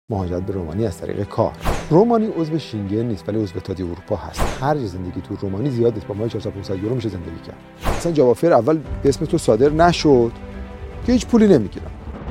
مهاجرت به رومانی از طریق کار. رومانی عضو شینگن نیست ولی عضو اتحادیه اروپا هست. خرج زندگی تو رومانی زیاد نیست، با ماهی 400-500 یورو میشه زندگی کرد. مثلا جواب فر اول به اسم تو صادر نشد که هیچ پولی نمیگیرن.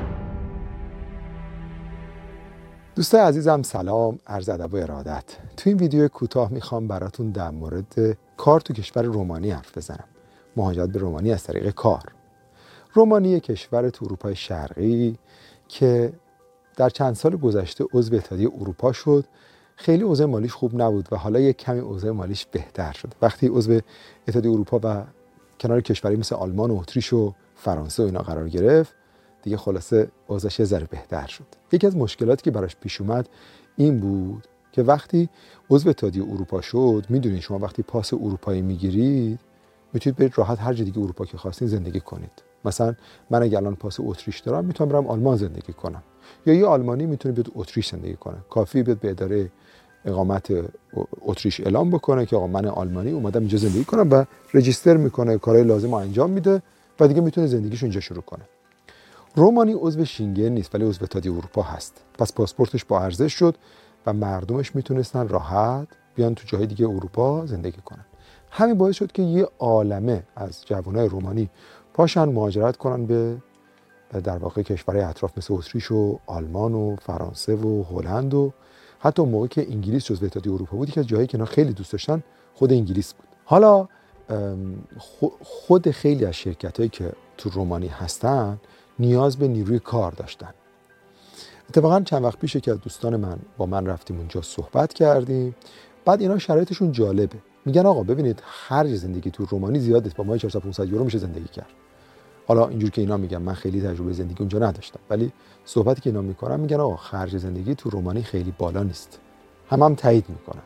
دوستای عزیزم سلام، عرض ادب و ارادت. تو این ویدیو کوتاه میخوام براتون در مورد کار تو کشور رومانی حرف بزنم. مهاجرت به رومانی از طریق کار. رومانی یک کشور تو اروپای شرقی که در چند سال گذشته عضو اتحادیه اروپا شد. خیلی اوضاع مالیش خوب نبود و حالا یک کمی اوضاع مالیش بهتر شد. وقتی عضو اتحادیه اروپا و کنار کشوری مثل آلمان و اتریش و فرانسه و اینا قرار گرفت، دیگه خلاصه اوضاعش یه ذره بهتر شد. یکی از مشکلاتی که براش پیش اومد این بود که وقتی عضو اتحادیه اروپا شد، میدونید شما وقتی پاس اروپایی میگیرید میتونید برید راحت هر جای دیگه اروپا که خواستین زندگی کنید. مثلا من اگه الان پاس اتریش دارم میتونم برم آلمان زندگی کنم، یا یه آلمانی میتونه بیاد اتریش زندگی کنه. کافی بیاد به اداره اقامت اتریش اعلام بکنه که آقا من آلمانی اومدم اینجا زندگی کنم و رجیستر میکنه، کارهای لازم رو انجام میده و دیگه میتونه زندگیشو اینجا شروع کنه. رومانی عضو شینگن نیست ولی عضو اتحادیه اروپا هست. پس پاسپورتش با ارزش شد و مردمش میتونستن راحت بیان تو جای دیگه اروپا زندگی کنن. همین باعث شد که یه عالمه از جوانای رومانی پاشن مهاجرت کنن به در واقع کشورهای اطراف مثل اتریش و آلمان و فرانسه و هلند و حتی موقعی که انگلیس جزو اتحادیه اروپا بود، که جایی که اینا خیلی دوست داشتن خود انگلیس بود. حالا خود خیلی از شرکتایی که تو رومانی هستن نیاز به نیروی کار داشتن. اتفاقا چند وقت پیش که از دوستان من با من رفتیم اونجا صحبت کردیم، بعد اینا شرایطشون جالبه. میگن آقا ببینید خرج زندگی تو رومانی زیاد نیست، با ماهی 400-500 یورو میشه زندگی کرد. حالا اینجور که اینا میگن، من خیلی تجربه زندگی اونجا نداشتم، ولی صحبتی که اینا میکنن میگن آقا خرج زندگی تو رومانی خیلی بالا نیست. هم تایید میکنن.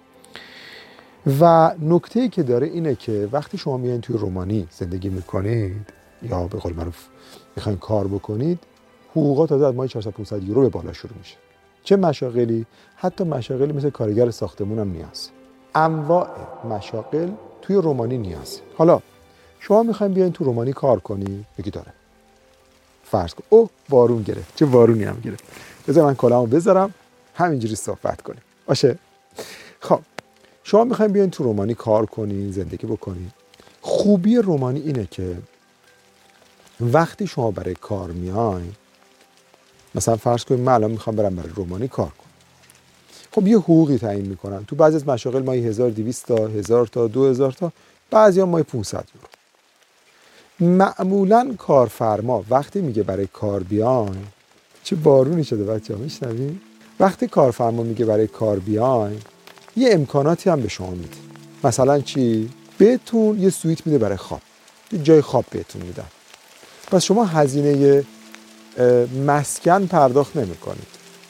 و نکته‌ای که داره اینه که وقتی شما میایین توی رومانی زندگی میکنید یا به قول معروف میخواین کار بکنید، حقوقات تازه از ماهی 400-500 یورو به بالا شروع میشه. چه مشاغلی؟ حتی مشاغلی مثل کارگر ساختمون هم نیاز. انواع مشاغل توی رومانی نیاز. حالا شما میخواین بیاین تو رومانی کار کنی، یکی داره. فرض کن اوه بارون گرفت، چه بارونی هم گرفت. بذار من کلاهمو بذارم همینجوری صحبت کنیم. باشه. خب شما میخواین بیاین تو رومانی کار کنی، زندگی بکنی. خوبی رومانی اینه که وقتی شما برای کار میاین، مثلا فرض کنید من الان میخوام برم برای رومانی کار کنم. خب یه حقوقی تعیین میکنن. تو بعضی از مشاغل ماهی 1200 تا 1000 تا 2000 تا، بعضیا ماهی 500 یورو. معمولاً کارفرما وقتی میگه برای کار بیاین، چه بارونی شده بچه‌ها میشنوید؟ وقتی کارفرما میگه برای کار بیاین، یه امکاناتی هم به شما میده. مثلا چی؟ بهتون یه سویت میده برای خواب، یه جای خواب بهتون میدن. پس شما هزینه مسکن پرداخت نمی‌کنید.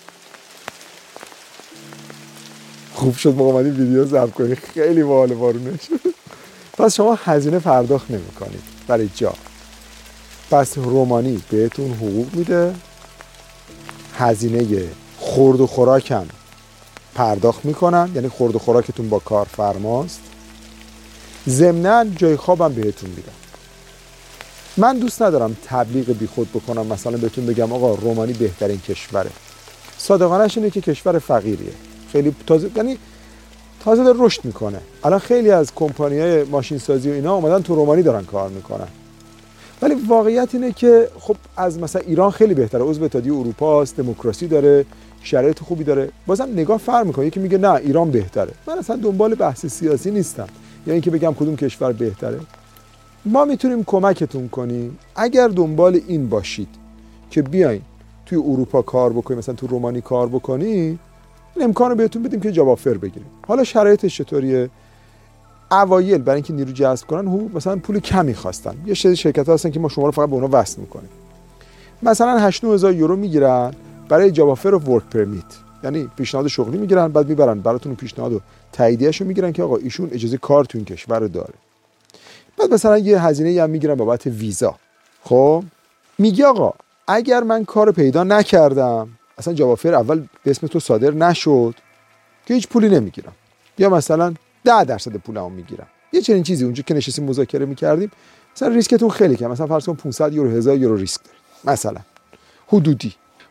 خوب شد ما اومدیم ویدیو ضبط کنیم، خیلی باحال بارونش. پس شما هزینه پرداخت نمی‌کنید برای جا. پس رومانی بهتون حقوق میده، هزینه خورد و خوراک هم پرداخت میکنن، یعنی خورد و خوراکتون با کارفرماست. ضمناً جای خواب هم بهتون میدن. من دوست ندارم تبلیغ بی خود بکنم، مثلا بهتون بگم آقا رومانی بهترین کشوره. صادقانه‌اش اینه که کشور فقیریه، خیلی تازه، یعنی تازه داره رشد میکنه. الان خیلی از کمپانی‌های ماشین سازی و اینا اومدن تو رومانی دارن کار میکنن. ولی واقعیت اینه که خب از مثلا ایران خیلی بهتره، عضو اتحادیه اروپا است، دموکراسی داره، شرایط خوبی داره. بازم نگاه فرق میکنه. یکی میگه نه ایران بهتره. من اصلا دنبال بحث سیاسی نیستم یا اینکه بگم کدوم کشور بهتره. ما میتونیم کمکتون کنیم اگر دنبال این باشید که بیاین توی اروپا کار بکنید، مثلا تو رومانی کار بکنید، امکانو بهتون بدیم که جاب آفر بگیرید. حالا شرایطش چطوریه؟ اوایل برای اینکه نیرو جذب کنن مثلا پول کمی خواستن. یه سری شرکت‌ها هستن که ما شما رو فقط به اونا وصل می‌کنیم. مثلا 8-9 هزار یورو میگیرن برای جاب آفر و ورک پرمیت، یعنی پیشنهاد شغلی میگیرن، بعد میبرن براتون پیشنهاد و تاییدیه‌شو میگیرن که آقا ایشون اجازه کار تو این کشور رو داره. بعد مثلا یه هزینه‌ای هم میگیرن بابت ویزا. خب میگه آقا اگر من کارو پیدا نکردم، اصلا جاب آفر اول به اسم تو صادر نشد، که هیچ پولی نمیگیرم، یا مثلا 10% پولمو میگیرم. یه چنین چیزی. اونجا که نشستیم مذاکره میکردیم، مثلا ریسکتون خیلی کم، مثلا فرض کن 500 یورو 1000 یورو ریسک دارید مثلا حدودی.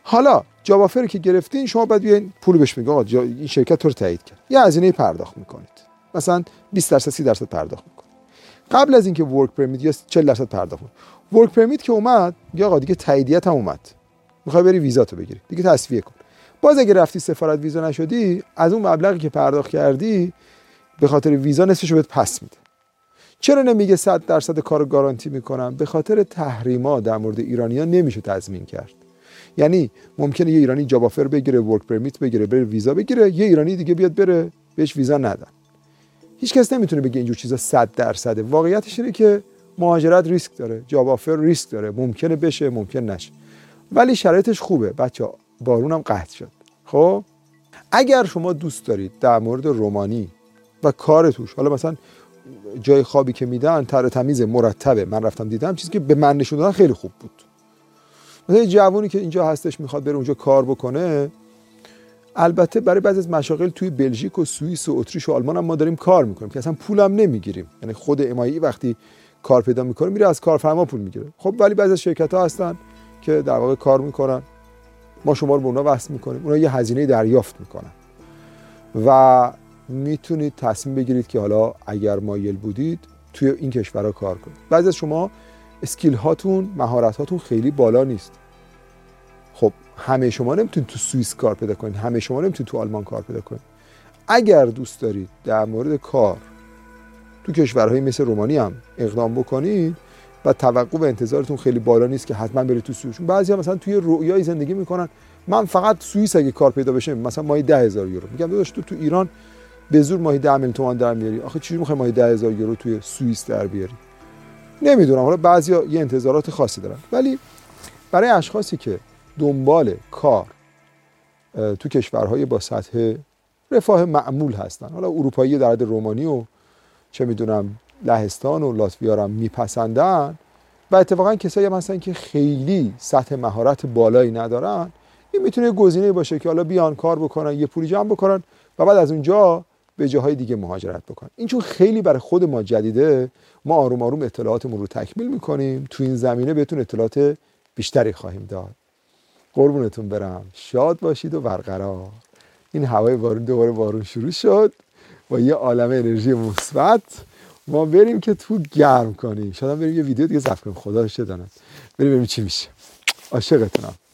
حالا جاب آفر که گرفتین، شما باید بیاین پول بهش میگید آقا این شرکت تو رو تایید کرد، یه هزینه پرداخت میکنید، مثلا 20% 30% پرداخت میکنید. قبل از اینکه ورک پرمیت یا 40% پرداخت کنید. ورک پرمیت که اومد، یا آقا دیگه تاییدیت هم اومد، میخوای بری ویزاتو بگیری، دیگه تصفیه کن. باز اگه رفتی سفارت ویزا نشدی، از اون مبلغی که پرداخت کردی به خاطر ویزا نصفشو بهت پس میده. چرا نمیگه 100% کارو گارانتی میکنم؟ به خاطر تحریما در مورد ایرانی‌ها نمیشه تضمین کرد. یعنی ممکنه یه ایرانی جاب آفر بگیره، ورک پرمیت بگیره، بره ویزا بگیره، یه ایرانی دیگه بیاد بره بهش ویزا ندن. هیچ کس نمیتونه بگه اینجور چیزا 100%. واقعیتش اینه که مهاجرت ریسک داره، جاب آفر ریسک داره، ممکنه بشه، ممکن نشه. ولی شرایطش خوبه. بچه‌ها بارون هم قطع شد. خب اگر شما دوست دارید در مورد رومانی و کار توش، حالا مثلا جای خوابی که میدن تر تمیز مرتبه، من رفتم دیدم، چیزی که به من نشون دادن خیلی خوب بود. مثلا جوونی که اینجا هستش میخواد بره اونجا کار بکنه، البته برای بعضی از مشاغل توی بلژیک و سوئیس و اتریش و آلمان هم ما داریم کار میکنیم که اصلا پولم نمیگیریم. یعنی خود امایی وقتی کار پیدا میکنه میره از کارفرما پول میگیره. خب ولی بعضی از شرکت‌ها هستن که در واقع کار میکنن، ما شما رو به اونا وصل میکنیم، اونا یه هزینه دریافت میکنن و میتونید تصمیم بگیرید که حالا اگر مایل بودید توی این کشورها کار کنید. بعضی از شما اسکیل هاتون، مهارت هاتون خیلی بالا نیست. خب همه شما نمیتونید تو سوئیس کار پیدا کنید، همه شما نمیتونید تو آلمان کار پیدا کنید. اگر دوست دارید در مورد کار تو کشورهای مثل رومانی هم اقدام بکنید و توقع و انتظارتون خیلی بالا نیست که حتما برید تو سوئیس. بعضیا مثلا توی رویای زندگی میکنن من فقط سوئیس اگه کار پیدا بشه مثلا ماهی 10,000 یورو. میگم داداش تو ایران به زور ماهی 10 میلیون تومان در میاری، آخه چجوری میخوای ماهی 10,000 یورو توی سوئیس در بیاری؟ نمیدونم، حالا بعضیا یه انتظارات خاصی دارن. ولی برای اشخاصی که دنبال کار تو کشورهای با سطح رفاه معمول هستن، حالا اروپایی در حد رومانی و چه میدونم لهستان و لاتویا هم میپسندن و اتفاقا کسایی هم هستن که خیلی سطح مهارت بالایی ندارن، این میتونه گزینه باشه که حالا بیان کار بکنن، یه پولی جمع بکنن و بعد از اونجا به جاهای دیگه مهاجرت بکنن. این چون خیلی برای خود ما جدیده، ما آروم آروم اطلاعاتمون رو تکمیل میکنیم، تو این زمینه بهتون اطلاعات بیشتری خواهیم داد. قربونتون برم، شاد باشید و برقرار. این هوای بارون، دوباره بارون شروع شد با یه عالمه انرژی مثبت. ما بریم که تو گرم کنیم، شاید بریم یه ویدیو دیگه ضبط کنیم، خدا رو شد بریم چی میشه. عاشقتونم.